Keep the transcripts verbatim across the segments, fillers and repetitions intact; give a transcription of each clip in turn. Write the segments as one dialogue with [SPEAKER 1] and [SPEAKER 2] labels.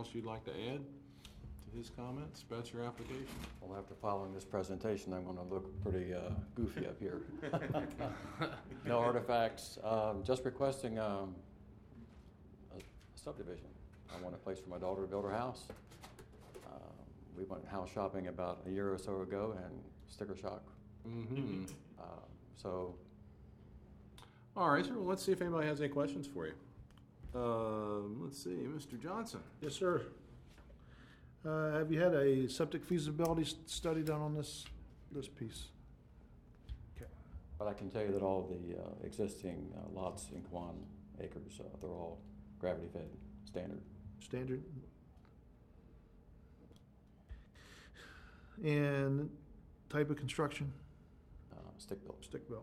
[SPEAKER 1] you'd like to add to his comments about your application?
[SPEAKER 2] Well, after following this presentation, I'm going to look pretty uh, goofy up here. No artifacts, um, just requesting um, a subdivision. I want a place for my daughter to build her house. Um, we went house shopping about a year or so ago and sticker shock.
[SPEAKER 1] Mm-hmm.
[SPEAKER 2] Uh, so,
[SPEAKER 1] All right, sir. Well, let's see if anybody has any questions for you. Um, let's see, Mister Johnson.
[SPEAKER 3] Yes, sir. Uh, have you had a septic feasibility s- study done on this, this piece? Okay.
[SPEAKER 2] but I can tell you that all the uh, existing uh, lots in Kwan Acres, uh, they're all gravity fed, standard.
[SPEAKER 3] Standard? And type of construction?
[SPEAKER 2] Uh, stick built.
[SPEAKER 3] Stick built.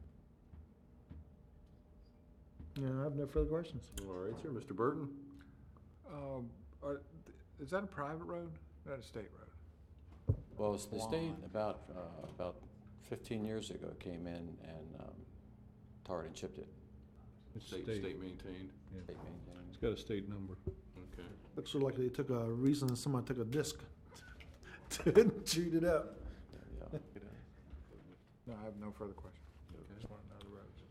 [SPEAKER 3] Yeah, I have no further questions.
[SPEAKER 1] All right, sir. Mister Burton.
[SPEAKER 4] Um, are, is that a private road? Is that a state road?
[SPEAKER 2] Well, it's the state
[SPEAKER 4] Kwan.
[SPEAKER 2] about uh, about fifteen years ago came in and um, tarred and chipped it.
[SPEAKER 5] It's
[SPEAKER 1] State,
[SPEAKER 5] state.
[SPEAKER 1] state maintained.
[SPEAKER 5] Yeah.
[SPEAKER 2] State maintained.
[SPEAKER 5] It's got a state number.
[SPEAKER 1] Okay.
[SPEAKER 3] Looks sort of like they took a reason, somebody took a disc to shoot it up.
[SPEAKER 2] Yeah.
[SPEAKER 4] No, I have no further questions.
[SPEAKER 1] Okay.
[SPEAKER 4] Just want to know the roads.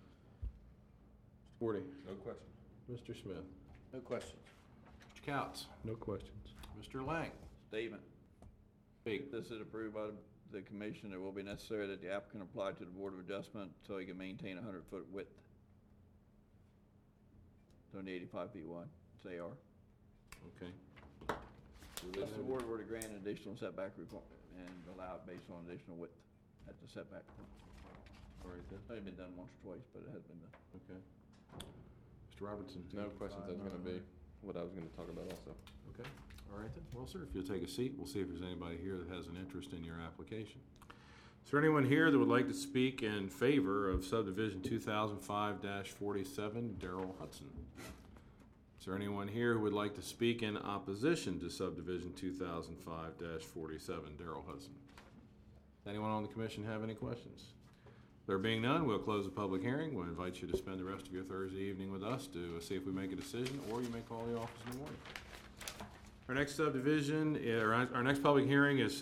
[SPEAKER 1] Forty.
[SPEAKER 5] No question.
[SPEAKER 1] Mister Smith.
[SPEAKER 6] No questions.
[SPEAKER 1] Mister Couts.
[SPEAKER 5] No questions.
[SPEAKER 1] Mister Lang.
[SPEAKER 6] Statement.
[SPEAKER 1] Speak.
[SPEAKER 6] If this is approved by the commission, it will be necessary that the applicant apply to the Board of Adjustment so he can maintain a hundred foot width. Don't need eighty-five feet wide, it's A R.
[SPEAKER 1] Okay.
[SPEAKER 6] Unless the board were to grant an additional setback report and allow it based on additional width at the setback.
[SPEAKER 1] All right then.
[SPEAKER 6] It's only been done once or twice, but it has been done.
[SPEAKER 1] Okay. Mister Robertson.
[SPEAKER 5] No questions. That's gonna be what I was gonna talk about also.
[SPEAKER 1] Okay. All right then. Well, sir, if you'll take a seat, we'll see if there's anybody here that has an interest in your application. Is there anyone here that would like to speak in favor of subdivision two thousand five forty-seven, Darrell Hudson? Is there anyone here who would like to speak in opposition to subdivision two thousand five forty-seven, Darrell Hudson? Does anyone on the commission have any questions? There being none, we'll close the public hearing. We'll invite you to spend the rest of your Thursday evening with us to see if we make a decision, or you may call the office in the morning. Our next subdivision, uh, our our next public hearing is